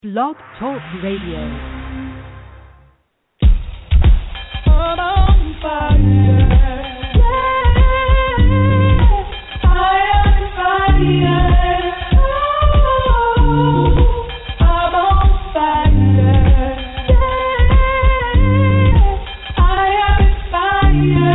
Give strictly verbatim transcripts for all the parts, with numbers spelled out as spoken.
Blog Talk Radio. On fire. Yeah, fire, fire. Oh, I'm on fire. Yeah, fire, fire.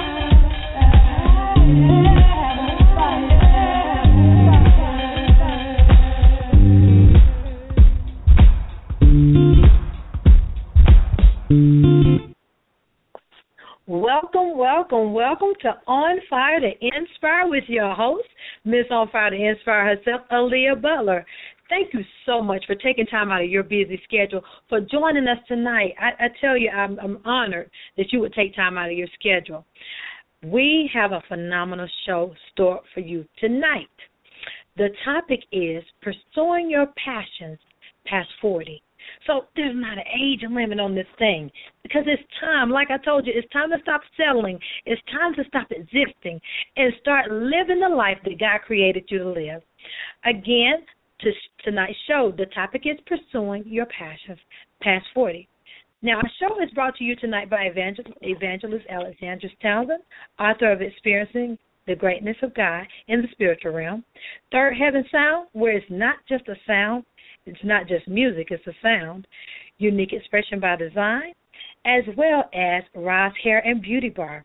Welcome, welcome, welcome to On Fire to Inspire with your host, Miss On Fire to Inspire herself, Aaliyah Butler. Thank you so much for taking time out of your busy schedule for joining us tonight. I, I tell you, I'm, I'm honored that you would take time out of your schedule. We have a phenomenal show stored for you tonight. The topic is Pursuing Your Passions Past forty. So there's not an age limit on this thing because it's time, like I told you, it's time to stop settling. It's time to stop existing and start living the life that God created you to live. Again, to tonight's show, the topic is Pursuing Your Passions Past forty. Now, our show is brought to you tonight by Evangel- Evangelist Alexandra Townsend, author of Experiencing the Greatness of God in the Spiritual Realm, Third Heaven Sound, where it's not just a sound, it's not just music, it's a sound, Unique Expression by Design, as well as Roz Hair and Beauty Bar.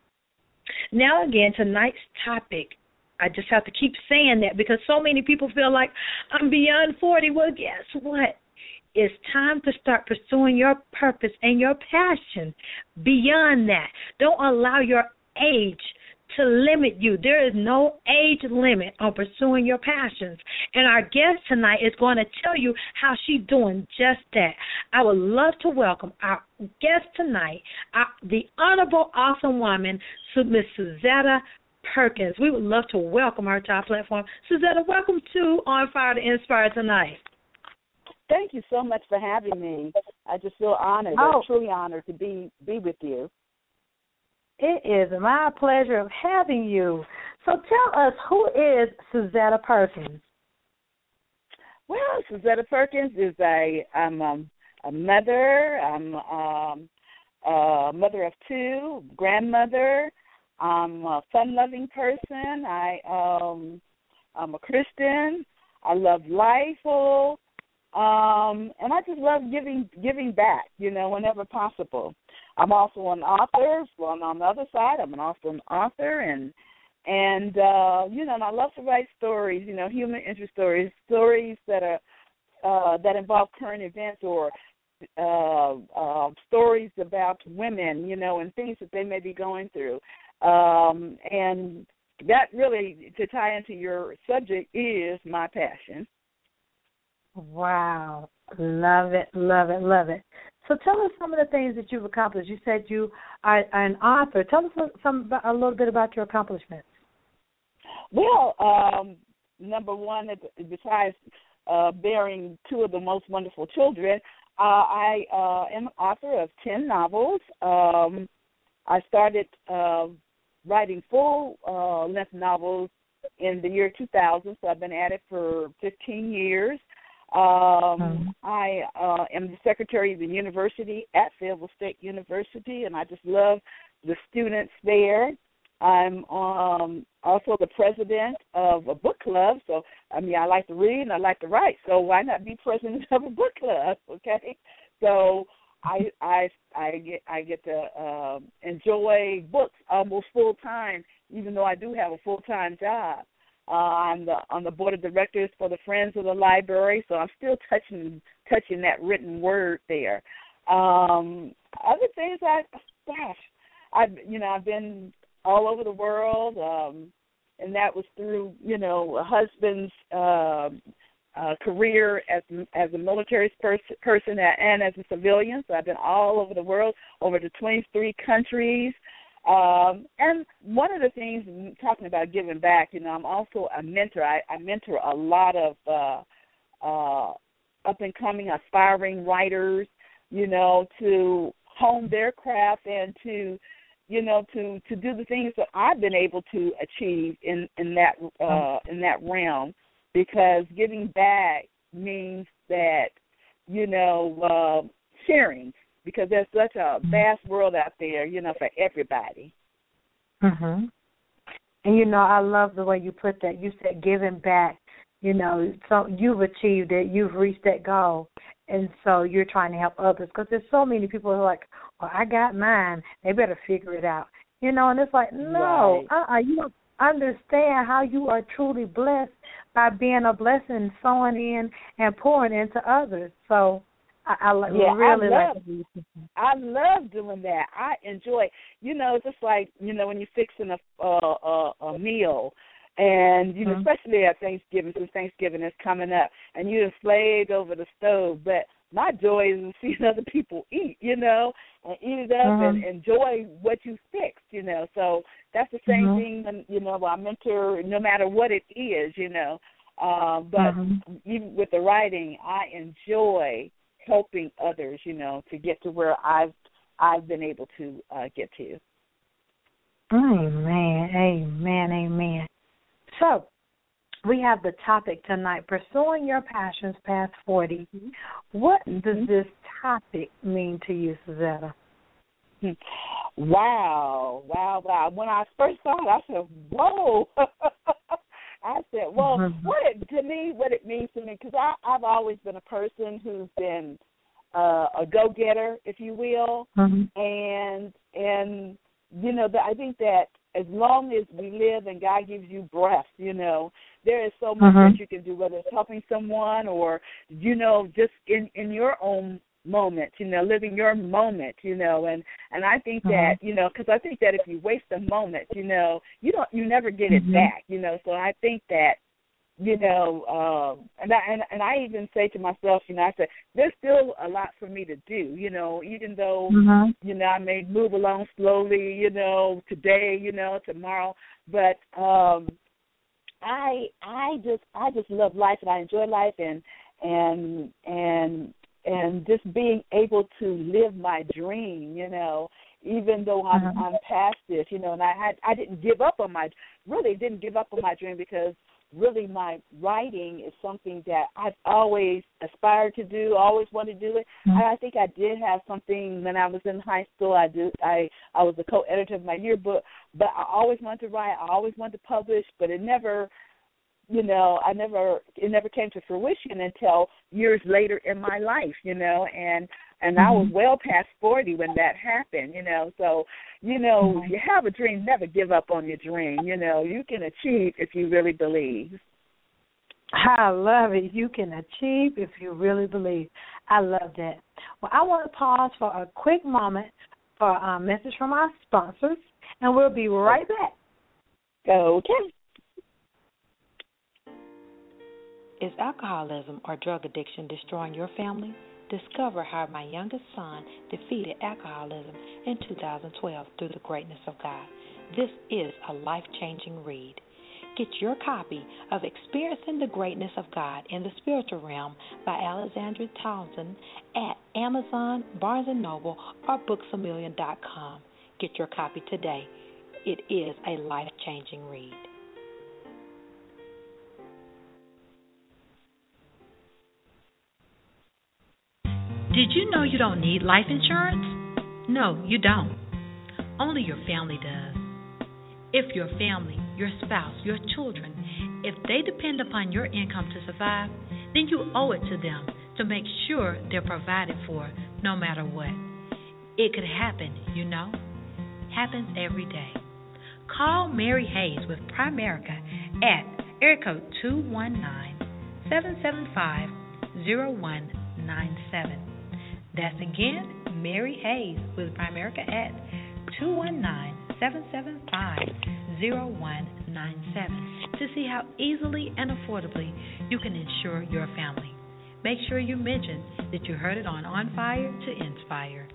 Now again, tonight's topic, I just have to keep saying that because so many people feel like I'm beyond forty. Well, guess what? It's time to start pursuing your purpose and your passion beyond that. Don't allow your age to limit you. There is no age limit on pursuing your passions. And our guest tonight is going to tell you how she's doing just that. I would love to welcome our guest tonight, our, the honorable, awesome woman, Miss Suzetta Perkins. We would love to welcome her to our platform. Suzetta, welcome to On Fire to Inspire tonight. Thank you so much for having me. I just feel honored, oh. truly honored to be, be with you. It is my pleasure of having you. So tell us, who is Suzetta Perkins? Well, Suzetta Perkins is a I'm um, a mother. I'm um, a mother of two, grandmother. I'm a fun-loving person. I um, I'm a Christian. I love life, oh, um, and I just love giving giving back. You know, whenever possible. I'm also an author. Well, on the other side, I'm an also an author, and and uh, you know, and I love to write stories. You know, human interest stories, stories that are uh, that involve current events or uh, uh, stories about women. You know, and things that they may be going through. Um, and that really, to tie into your subject, is my passion. Wow, love it, love it, love it. So tell us some of the things that you've accomplished. You said you are an author. Tell us some, a little bit about your accomplishments. Well, um, number one, besides uh, bearing two of the most wonderful children, uh, I uh, am an author of ten novels. Um, I started uh, writing full-length uh, novels in the year two thousand, so I've been at it for fifteen years. Um, mm-hmm. I uh, am the secretary of the university at Fayetteville State University, and I just love the students there. I'm um, also the president of a book club, so, I mean, I like to read and I like to write, so why not be president of a book club, okay? So I I I get I get to uh, enjoy books almost full-time, even though I do have a full-time job. Uh, I'm the, on the board of directors for the Friends of the Library, so I'm still touching touching that written word there. Um, other things, I gosh, I've you know I've been all over the world, um, and that was through you know a husband's uh, uh, career as as a military pers- person and as a civilian. So I've been all over the world, over to twenty-three countries. Um, and one of the things, talking about giving back, you know, I'm also a mentor. I, I mentor a lot of uh, uh, up-and-coming, aspiring writers, you know, to hone their craft and to, you know, to, to do the things that I've been able to achieve in, in that uh, in that realm, because giving back means that you know, uh, sharing, because there's such a vast world out there, you know, for everybody. Mhm. And you know, I love the way you put that. You said giving back. You know, so you've achieved it. You've reached that goal, and so you're trying to help others. Because there's so many people who are like, "Well, I got mine. They better figure it out." You know, and it's like, no, Right. uh-uh. You don't understand how you are truly blessed by being a blessing, sowing in and pouring into others. So I, I like Yeah, really I love, like. I love doing that. I enjoy, you know, just like, you know, when you're fixing a a, a, a meal, and you know, Mm-hmm. especially at Thanksgiving, since Thanksgiving is coming up, and you're slaved over the stove. But my joy is seeing other people eat, you know, and eat it up Mm-hmm. and enjoy what you fixed, you know. So that's the same Mm-hmm. thing, when, you know, I mentor, no matter what it is, you know. Uh, but Mm-hmm. even with the writing, I enjoy helping others, you know, to get to where I've I've been able to uh, get to. Amen, amen, amen. So we have the topic tonight: pursuing your passions past forty. What does Mm-hmm. this topic mean to you, Suzetta? Wow, wow, wow. When I first saw it, I said, whoa. I said, well, Mm-hmm. what it, to me, what it means to me, because I've always been a person who's been uh, a go-getter, if you will, Mm-hmm. and, and you know, that I think that as long as we live and God gives you breath, you know, there is so much Mm-hmm. that you can do, whether it's helping someone or, you know, just in, in your own moment, you know, living your moment, you know, and, and I think that, you know, because I think that if you waste a moment, you know, you don't, you never get it Mhm. back, you know, so I think that, you know, um, and I and, and I even say to myself, you know, I said, there's still a lot for me to do, you know, even though, Mhm. you know, I may move along slowly, you know, today, you know, tomorrow, but um, I I just I just love life and I enjoy life and and and and just being able to live my dream, you know, even though I'm Mhm. I'm past this, you know, and I had I didn't give up on my really didn't give up on my dream, because really my writing is something that I've always aspired to do, always wanted to do it. Mhm. And I think I did have something when I was in high school. I did I I was the co-editor of my yearbook, but I always wanted to write, I always wanted to publish, but it never you know, I never it never came to fruition until years later in my life, you know, and and I was well past forty when that happened, you know. So, you know, if you have a dream, never give up on your dream. You know, you can achieve if you really believe. I love it. You can achieve if you really believe. I love that. Well, I want to pause for a quick moment for a message from our sponsors, and we'll be right back. Okay. Is alcoholism or drug addiction destroying your family? Discover how my youngest son defeated alcoholism in two thousand twelve through the greatness of God. This is a life-changing read. Get your copy of Experiencing the Greatness of God in the Spiritual Realm by Alexandra Townsend at Amazon, Barnes and Noble, or books a million dot com. Get your copy today. It is a life-changing read. Did you know you don't need life insurance? No, you don't. Only your family does. If your family, your spouse, your children, if they depend upon your income to survive, then you owe it to them to make sure they're provided for no matter what. It could happen, you know. Happens every day. Call Mary Hayes with Primerica at area code two one nine, seven seven five, zero one nine seven. That's again, Mary Hayes with Primerica at two one nine, seven seven five, zero one nine seven to see how easily and affordably you can insure your family. Make sure you mention that you heard it on On Fire to Inspire.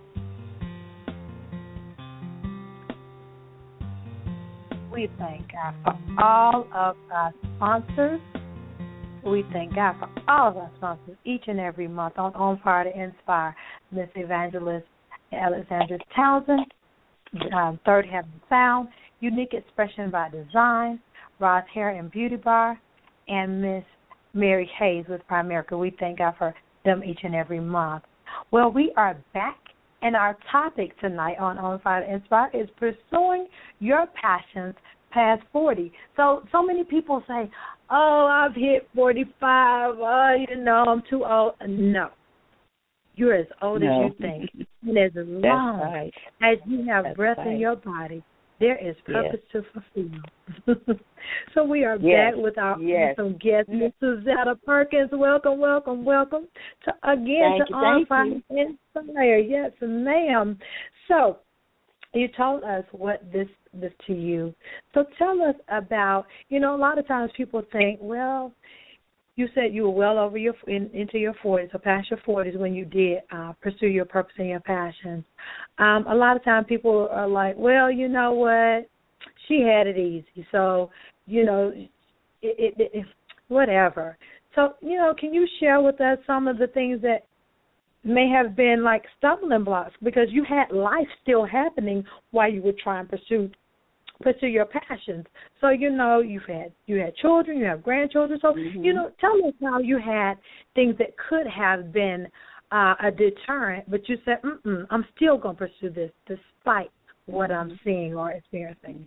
We thank God for all of our sponsors. We thank God for all of our sponsors each and every month on On Fire to Inspire. Miss Evangelist Alexandra Townsend, um, Third Heaven Sound, Unique Expression by Design, Roz Hair and Beauty Bar, and Miss Mary Hayes with Primerica. We thank God for them each and every month. Well, we are back, and our topic tonight on On Fire to Inspire is pursuing your passions past forty. So, so many people say, oh, I've hit forty-five, oh, you know, I'm too old. No. You're as old no. as you think. And as long right. as you have That's breath right. in your body, there is purpose yes. to fulfill. So we are yes. back with our yes. awesome guest, Miss Suzetta Perkins. Welcome, welcome, welcome to again thank to you, On Fire you. Inspire. Yes, ma'am. So you told us what this this to you. So tell us about, you know, a lot of times people think, well, you said you were well over your in, into your forties, or past your forties when you did uh, pursue your purpose and your passions. Um, a lot of times people are like, well, you know what, she had it easy, so you know, it, it, it, whatever. So you know, can you share with us some of the things that may have been like stumbling blocks, because you had life still happening while you were trying to pursue pursue your passions. So, you know, you've had you had children, you have grandchildren. So, mm-hmm. you know, tell us how you had things that could have been uh, a deterrent, but you said, mm-mm, I'm still going to pursue this despite what mm-hmm. I'm seeing or experiencing.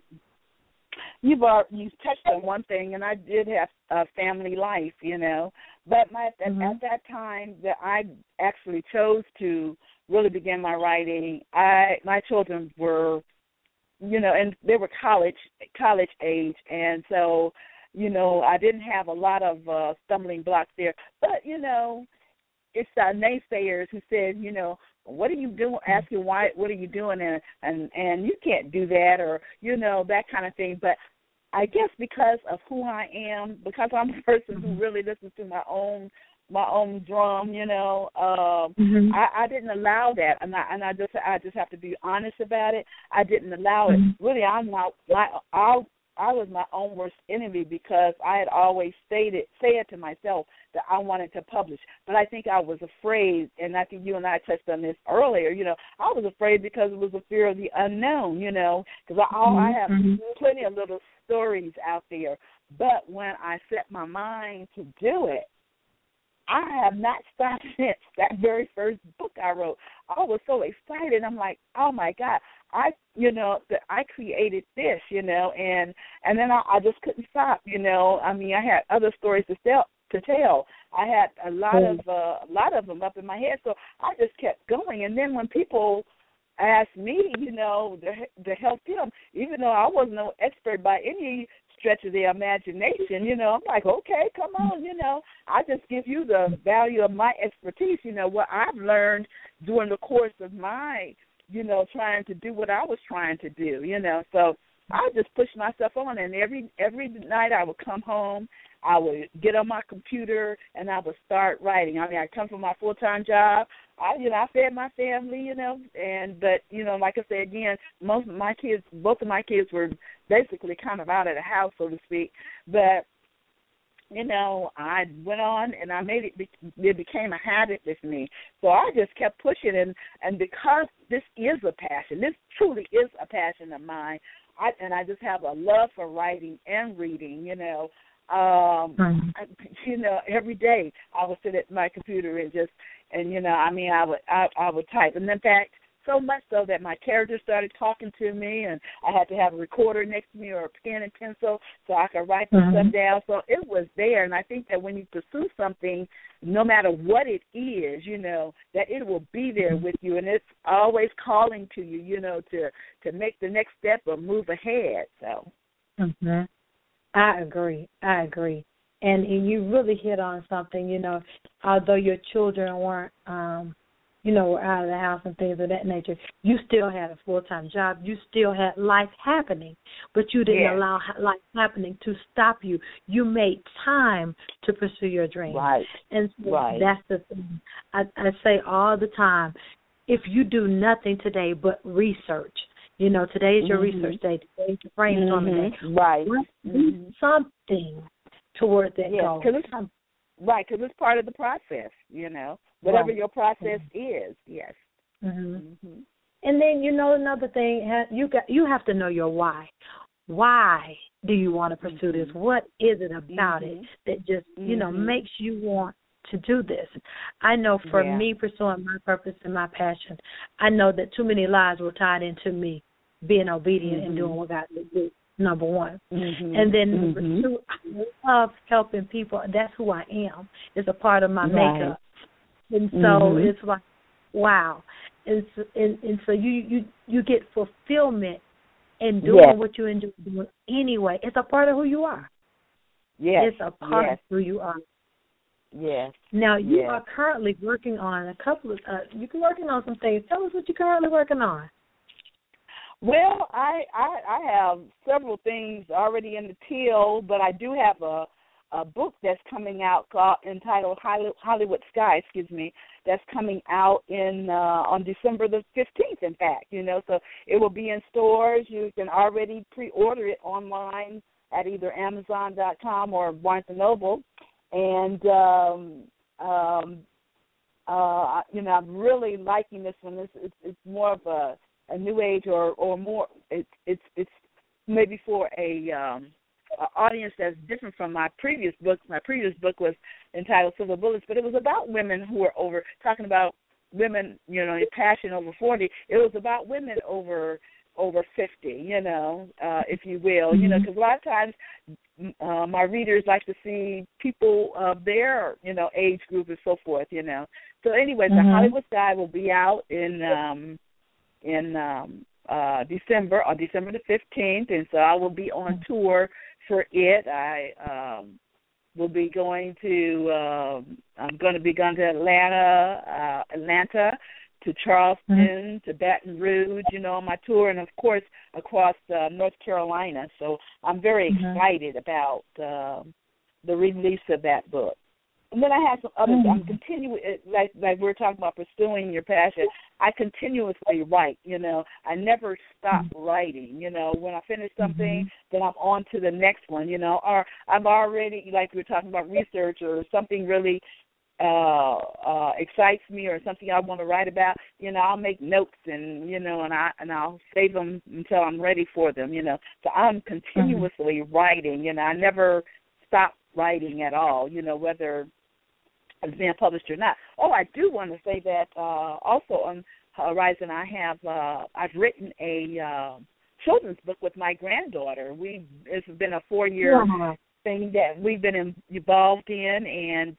You've already, you touched on one thing, and I did have a family life, you know. But my, mm-hmm. at, at that time that I actually chose to really begin my writing, I my children were, you know, and they were college college age, and so, you know, I didn't have a lot of uh, stumbling blocks there. But, you know, it's uh, naysayers who said, you know, what are you doing? Ask you why, what are you doing? And, and, and you can't do that, or, you know, that kind of thing. But I guess because of who I am, because I'm a person who really listens to my own my own drum, you know, um, mm-hmm. I, I didn't allow that, and I and I just I just have to be honest about it. I didn't allow it. Mm-hmm. Really, I'm not. I, I I was my own worst enemy, because I had always stated said to myself that I wanted to publish, but I think I was afraid, and I think you and I touched on this earlier. You know, I was afraid because it was a fear of the unknown. You know, because I, mm-hmm. I have mm-hmm. plenty of little stories out there, but when I set my mind to do it, I have not stopped since that very first book I wrote. I was so excited. I'm like, oh my God, I, you know, that I created this, you know, and and then I, I just couldn't stop, you know. I mean, I had other stories to tell. To tell, I had a lot of uh, a lot of them up in my head, so I just kept going. And then when people asked me, you know, to, to help them, even though I wasn't no expert by any stretch of the imagination, you know, I'm like, okay, come on, you know, I just give you the value of my expertise, you know, what I've learned during the course of my, you know, trying to do what I was trying to do, you know. So I just pushed myself on, and every every night I would come home, I would get on my computer, and I would start writing. I mean, I come from my full-time job. I, you know, I fed my family, you know, and but, you know, like I said again, most of my kids, both of my kids were basically kind of out of the house, so to speak. But, you know, I went on, and I made it, it became a habit with me. So I just kept pushing, and, and because this is a passion, this truly is a passion of mine, I, and I just have a love for writing and reading, you know. Um, mm-hmm. I, you know, every day I would sit at my computer and just, and you know, I mean, I would, I, I would type, and in fact, so much so that my characters started talking to me, and I had to have a recorder next to me or a pen and pencil so I could write mm-hmm. stuff down. So it was there, and I think that when you pursue something, no matter what it is, you know, that it will be there with you, and it's always calling to you, you know, to to make the next step or move ahead. So. Mm-hmm. I agree. I agree. And, and you really hit on something, you know, although your children weren't, um, you know, were out of the house and things of that nature, you still had a full-time job. You still had life happening, but you didn't yeah. allow life happening to stop you. You made time to pursue your dreams. Right. And so right. that's the thing. I, I say all the time, if you do nothing today but research, you know, today is your mm-hmm. research day. Today is your brainstorming mm-hmm. day. Right. Mm-hmm. Something towards that yeah, goal. Cause it's, right, because it's part of the process, you know, whatever right. your process mm-hmm. is, yes. Mm-hmm. Mm-hmm. And then, you know, another thing, you got you have to know your why. Why do you want to pursue mm-hmm. this? What is it about mm-hmm. it that just, mm-hmm. you know, makes you want to do this. I know for Yeah. me pursuing my purpose and my passion, I know that too many lives were tied into me being obedient mm-hmm. and doing what God would do, number one. Mm-hmm. And then number mm-hmm. two, I love helping people. That's who I am. It's a part of my Right. makeup. And so mm-hmm. it's like, wow. And so, and, and so you, you, you get fulfillment in doing yes. what you enjoy doing anyway. It's a part of who you are. Yes. It's a part yes. of who you are. Yes. Now, you yes. are currently working on a couple of, uh, you're working on some things. Tell us what you're currently working on. Well, I, I I have several things already in the till, but I do have a a book that's coming out called, entitled Hollywood Sky, excuse me, that's coming out in uh, on December the fifteenth, in fact, you know, so it will be in stores. You can already pre-order it online at either Amazon dot com or Barnes and Noble, and um, um, uh, you know, I'm really liking this one. It's, it's, it's more of a a new age, or, or more, it's it's it's maybe for a, um, a audience that's different from my previous book. My previous book was entitled Silver Bullets, but it was about women who were over, talking about women, you know, passion over forty. It was about women over over fifty, you know, uh, if you will, mm-hmm. you know, because a lot of times uh, my readers like to see people of their, you know, age group and so forth, you know. So anyway, mm-hmm. the Hollywood Sky will be out in um, in um, uh, December, on December the fifteenth, and so I will be on tour for it. I um, will be going to, um, I'm going to be going to Atlanta, uh, Atlanta, to Charleston, mm-hmm. to Baton Rouge, you know, on my tour, and of course across uh, North Carolina. So I'm very mm-hmm. excited about uh, the release of that book. And then I have some others. Mm-hmm. I'm continuing, like like we we're talking about pursuing your passion. I continuously write. You know, I never stop mm-hmm. writing. You know, when I finish something, mm-hmm. then I'm on to the next one. You know, or I'm already, like we were talking about, research, or something really uh, uh, excites me, or something I want to write about. You know, I'll make notes, and you know, and I and I'll save them until I'm ready for them. You know, so I'm continuously mm-hmm. writing. You know, I never stop writing at all. You know, whether it's being published or not. Oh, I do want to say that uh, also on Horizon, I have uh, I've written a uh, children's book with my granddaughter. We it's been a four year yeah. thing that we've been in, involved in, and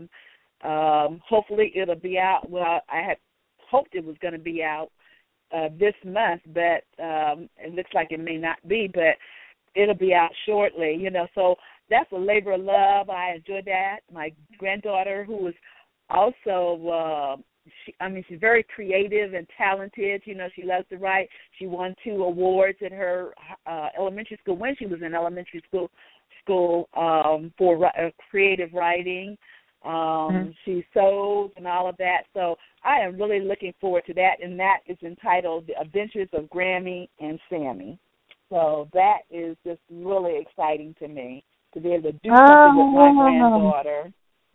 um, um, hopefully it'll be out. Well, I had hoped it was going to be out uh, this month, but um, it looks like it may not be. But it'll be out shortly. You know, so. That's a labor of love. I enjoy that. My granddaughter, who was also, uh, she, I mean, she's very creative and talented. You know, she loves to write. She won two awards in her uh, elementary school when she was in elementary school school um, for uh, creative writing. Um, mm-hmm. She sews and all of that. So I am really looking forward to that, and that is entitled The Adventures of Grammy and Sammy. So that is just really exciting to me, to be able to do something oh, with my granddaughter.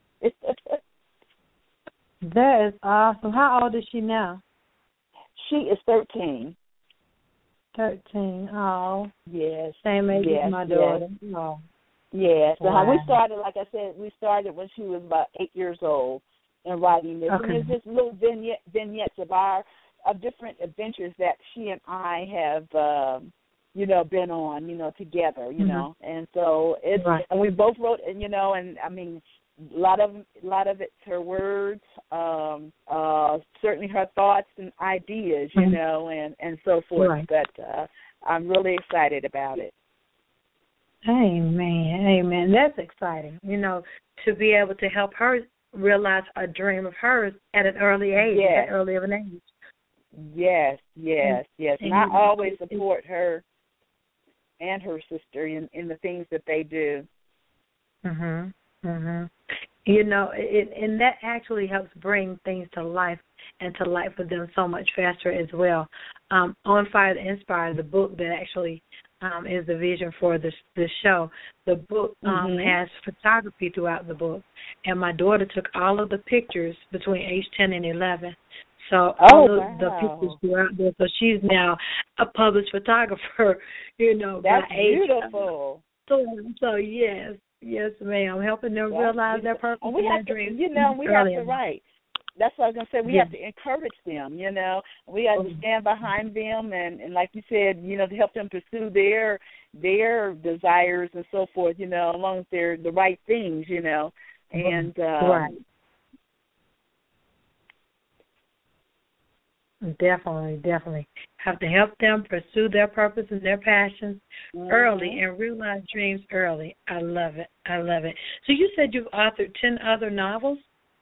That is awesome. How old is she now? She is thirteen. Thirteen. Oh. Yes. Same age yes, as my daughter. Yes. Oh. Yes. Wow. Uh, we started, like I said, we started when she was about eight years old in writing this. Okay. And it's just little vignette, vignettes of our of different adventures that she and I have um you know, been on, you know, together, you mm-hmm. know, and so it's, right. and we both wrote, and you know, and I mean, a lot of, a lot of it's her words, um, uh, certainly her thoughts and ideas, you mm-hmm. know, and, and so forth. Right. But uh, I'm really excited about it. Amen, amen. That's exciting, you know, to be able to help her realize a dream of hers at an early age, yes. at early of an age. Yes, yes, yes. And, and I always support her and her sister in, in the things that they do. Mhm. Mhm. You know, it, and that actually helps bring things to life and to light for them so much faster as well. Um, On Fire to Inspire, the book that actually um, is the vision for this this show. The book um, mm-hmm. has photography throughout the book, and my daughter took all of the pictures between age ten and eleven. So all oh, of wow. the pictures go out there. So she's now a published photographer, you know, That's by age. beautiful. So, so yes. Yes, ma'am. Helping them Right. realize their purpose And we and have their to, dreams. you know, we early have to in life. write. That's what I was going to say. We Yeah. have to encourage them, you know. We have to stand behind them and, and, like you said, you know, to help them pursue their their desires and so forth, you know, as long as they're the right things, you know. And um, right. Definitely, definitely. Have to help them pursue their purpose and their passions mm-hmm. early and realize dreams early. I love it. I love it. So you said you've authored ten other novels?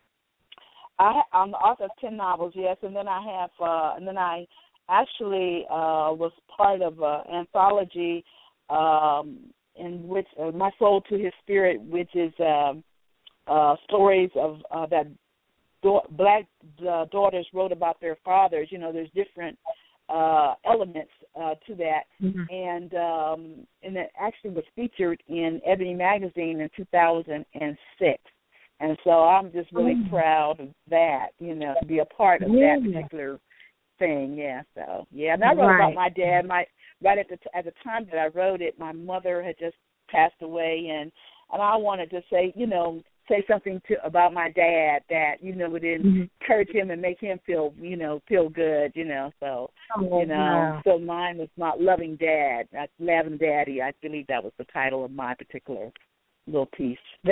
I, I'm the author of ten novels, yes, and then I have, uh, and then I actually uh, was part of an anthology um, in which uh, My Soul to His Spirit, which is um, uh, stories of uh, that da- black uh, daughters wrote about their fathers. You know, there's different uh, elements uh, to that, Mm-hmm. and um, and it actually was featured in Ebony Magazine in two thousand six. And so I'm just really mm. proud of that, you know, to be a part of yeah. that particular thing. Yeah, so yeah. And I wrote right. about my dad. My right at the t- at the time that I wrote it, my mother had just passed away, and and I wanted to say, you know, say something to about my dad that you know would mm-hmm. encourage him and make him feel, you know, feel good, you know. So oh, you know, wow. so mine was my loving dad, not loving daddy. I believe that was the title of my particular little piece.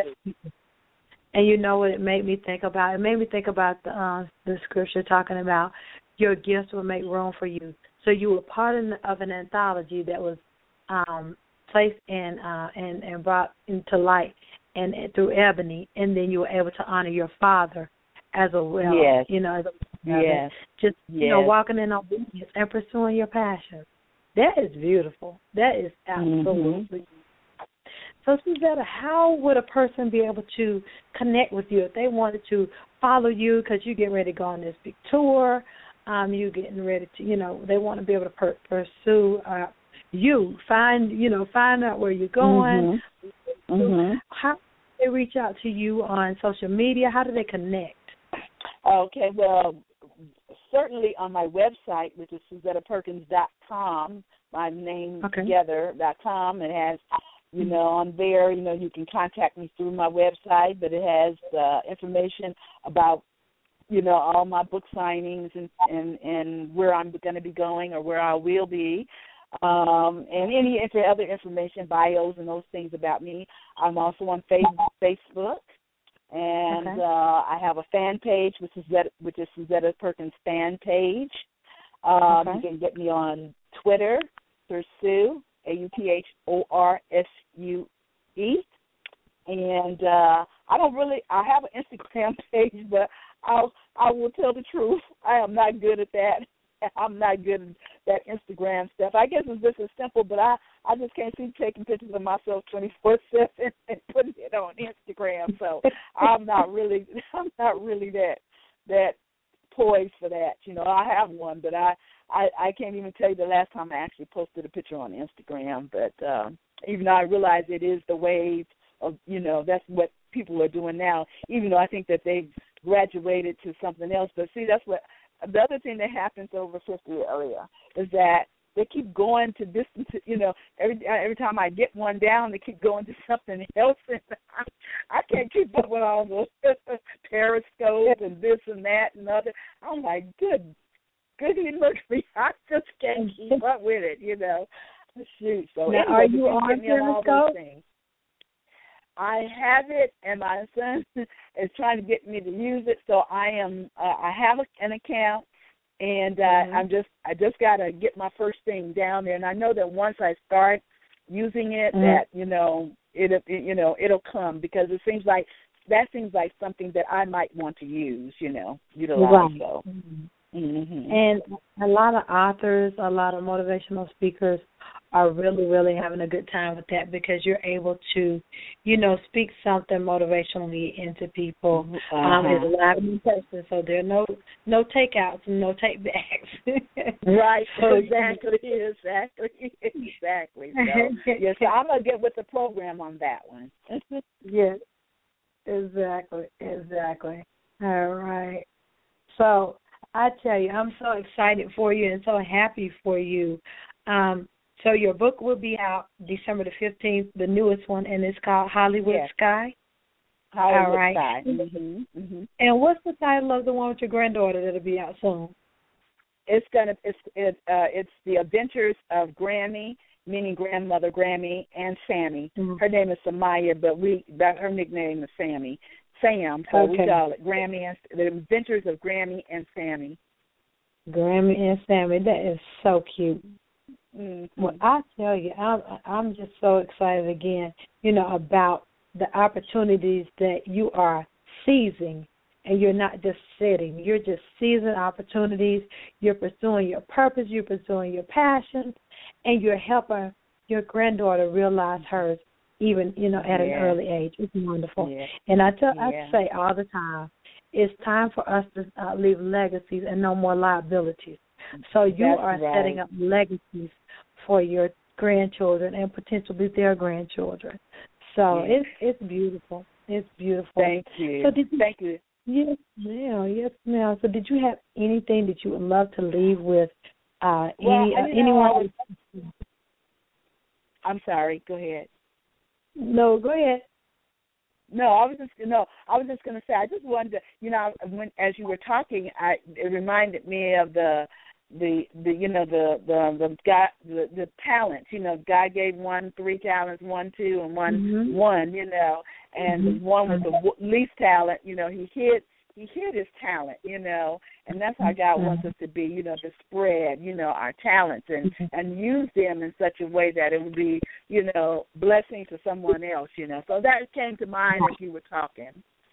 And you know what it made me think about? It made me think about the, uh, the scripture talking about your gifts will make room for you. So you were part of an anthology that was um, placed in uh, and, and brought into light and, and through Ebony, and then you were able to honor your father as a well. Yes. You know, as a, yes. just yes. you know, walking in obedience and pursuing your passion. That is beautiful. That is absolutely. Mm-hmm. So, Suzetta, how would a person be able to connect with you if they wanted to follow you because you get ready to go on this big tour, um, you getting ready to, you know, they want to be able to per- pursue uh, you, find, you know, find out where you're going. Mm-hmm. Mm-hmm. How do they reach out to you on social media? How do they connect? Okay, well, certainly on my website, which is Suzetta Perkins dot com, my name okay. together dot com. It has, you know, on there, you know, you can contact me through my website, but it has uh, information about, you know, all my book signings and, and, and where I'm going to be going or where I will be, um, and any other information, bios and those things about me. I'm also on Facebook, and okay. uh, I have a fan page, which is Zeta, which is Suzetta Perkins fan page. Um, okay. You can get me on Twitter, Pursue, A U T H O R S U E. And uh, I don't really, I have an Instagram page, but I'll, I will tell the truth. I am not good at that. I'm not good at that Instagram stuff. I guess it's just as simple, but I, I just can't see taking pictures of myself twenty-four seven and putting it on Instagram. So I'm not really, I'm not really that, that poised for that. You know, I have one, but I, I, I can't even tell you the last time I actually posted a picture on Instagram. But uh, even though I realize it is the wave of, you know, that's what people are doing now, even though I think that they've graduated to something else. But see, that's what, the other thing that happens over fifty area is that they keep going to distance, you know, every every time I get one down, they keep going to something else. And I, I can't keep up with all the Periscope and this and that and other. I'm like, good, goodly look me. I just can't keep up with it, you know. Shoot. So now, anyway, are you on Periscope? I have it, and my son is trying to get me to use it. So I am. Uh, I have an account, and uh, mm-hmm. I'm just. I just got to get my first thing down there. And I know that once I start using it, mm-hmm. that you know, it, it. You know, it'll come because it seems like that seems like something that I might want to use. You know, utilize. Right. So. Mm-hmm. Mm-hmm. And a lot of authors, a lot of motivational speakers are really, really having a good time with that because you're able to, you know, speak something motivationally into people. Uh-huh. Um, it's live in person, so there are no no takeouts and no takebacks. Right. So exactly. Exactly. Exactly. So, yeah. So I'm gonna get with the program on that one. Yes. Exactly. Exactly. All right. So I tell you, I'm so excited for you and so happy for you. Um, So your book will be out December the fifteenth, the newest one, and it's called Hollywood Yes. Sky. Hollywood All right. Sky. Mm-hmm. Mm-hmm. And what's the title of the one with your granddaughter that'll be out soon? It's gonna it's it uh it's The Adventures of Grammy, meaning grandmother Grammy, and Sammy. Mm-hmm. Her name is Samaya, but we that her nickname is Sammy. Sam, so Okay. we call it Grammy and The Adventures of Grammy and Sammy. Grammy and Sammy. That is so cute. Mm-hmm. Well, I tell you, I'm I'm just so excited again, you know, about the opportunities that you are seizing, and you're not just sitting. You're just seizing opportunities. You're pursuing your purpose. You're pursuing your passion, and you're helping your granddaughter realize hers, even you know at Yeah. an early age. It's wonderful. Yeah. And I tell Yeah. I say all the time, it's time for us to uh, leave legacies and no more liabilities. So you That's are right. setting up legacies for your grandchildren and potentially their grandchildren. So Yeah. it's it's beautiful. It's beautiful. Thank you. So did you, Thank you. Yes, ma'am. Yes, ma'am. So did you have anything that you would love to leave with uh, Well, any uh, you know, anyone? I was- I'm sorry. Go ahead. No, go ahead. No, I was just no. I was just going to say. I just wanted to, you know, when as you were talking, I it reminded me of the the the you know the the the God the, the talents. You know, God gave one three talents, one two, and one Mhm. one. You know, and Mhm. the one with the w- least talent. You know, he hid he hid his talent. You know, and that's how God wants us to be. You know, to spread you know our talents and and use them in such a way that it will be you know blessing to someone else. You know, so that came to mind as you were talking.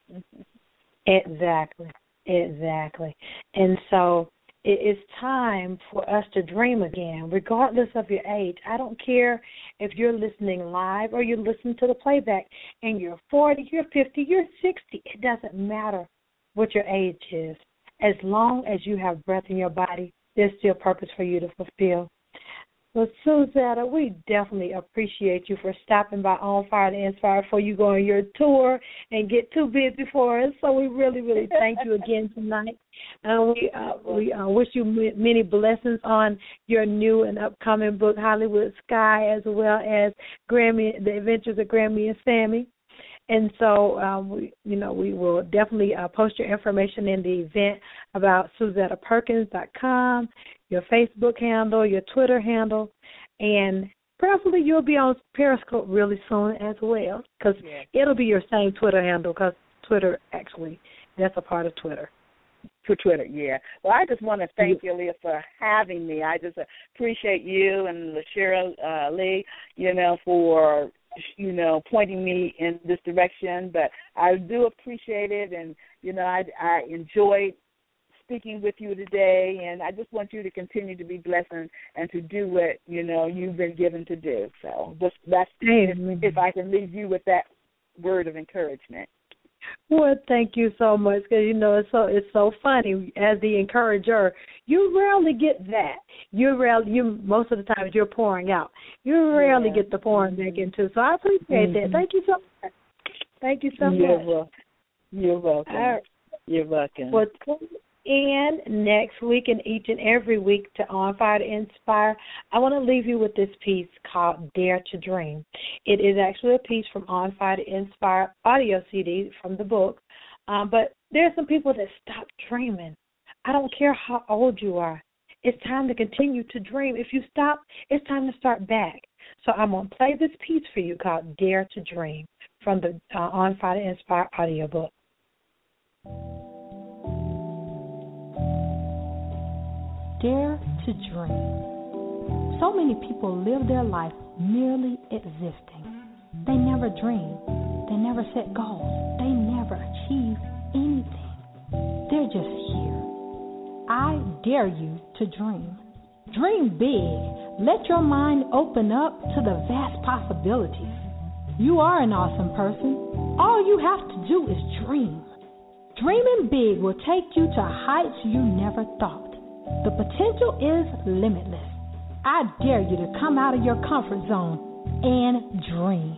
Exactly. Exactly. And so it is time for us to dream again, regardless of your age. I don't care if you're listening live or you're listening to the playback and you're forty, you're fifty, you're sixty. It doesn't matter what your age is. As long as you have breath in your body, there's still purpose for you to fulfill. Well, Suzetta, we definitely appreciate you for stopping by On Fire to Inspire before you go on your tour and get too busy for us. So we really, really thank you again tonight. Uh, we uh, we uh, wish you m- many blessings on your new and upcoming book, Hollywood Sky, as well as Grammy, The Adventures of Grammy and Sammy. And so, um, we, you know, we will definitely uh, post your information in the event about Suzetta Perkins dot com, your Facebook handle, your Twitter handle, and preferably you'll be on Periscope really soon as well, because Yeah. it'll be your same Twitter handle, because Twitter actually, that's a part of Twitter. For Twitter, yeah. Well, I just want to thank you, Leah, for having me. I just appreciate you and LaShira uh, Lee, you know, for, you know, pointing me in this direction. But I do appreciate it, and, you know, I, I enjoyed speaking with you today, and I just want you to continue to be blessed and, and to do what, you know, you've been given to do. So just that's if, if I can leave you with that word of encouragement. Well, thank you so much, because, you know, it's so it's so funny. As the encourager, you rarely get that. You rarely, you most of the time you're pouring out. You rarely Yeah. get the pouring back into. So I appreciate Mm-hmm. that. Thank you so much. Thank you so You're much. wel- You're welcome. All right. You're welcome. Well, and next week and each and every week to On Fire to Inspire, I want to leave you with this piece called Dare to Dream. It is actually a piece from On Fire to Inspire audio C D from the book, um, but there are some people that stop dreaming. I don't care how old you are. It's time to continue to dream. If you stop, it's time to start back. So I'm going to play this piece for you called Dare to Dream from the uh, On Fire to Inspire audio book. Dare to dream. So many people live their life merely existing. They never dream. They never set goals. They never achieve anything. They're just here. I dare you to dream. Dream big. Let your mind open up to the vast possibilities. You are an awesome person. All you have to do is dream. Dreaming big will take you to heights you never thought. The potential is limitless. I dare you to come out of your comfort zone and dream.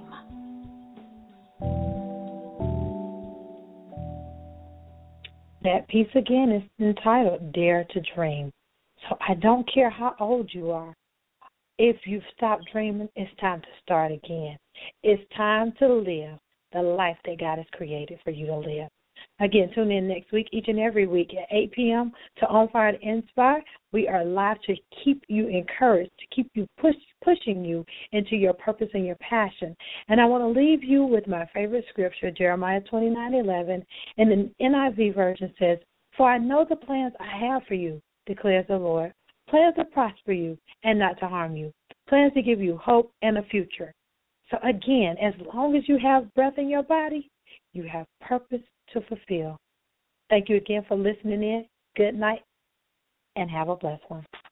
That piece again is entitled Dare to Dream. So I don't care how old you are. If you've stopped dreaming, it's time to start again. It's time to live the life that God has created for you to live. Again, tune in next week, each and every week at eight p.m. to On Fire to Inspire. We are live to keep you encouraged, to keep you push, pushing you into your purpose and your passion. And I want to leave you with my favorite scripture, Jeremiah twenty-nine eleven, and the N I V version says, "For I know the plans I have for you, declares the Lord, plans to prosper you and not to harm you, plans to give you hope and a future." So again, as long as you have breath in your body, you have purpose to fulfill. Thank you again for listening in. Good night, and have a blessed one.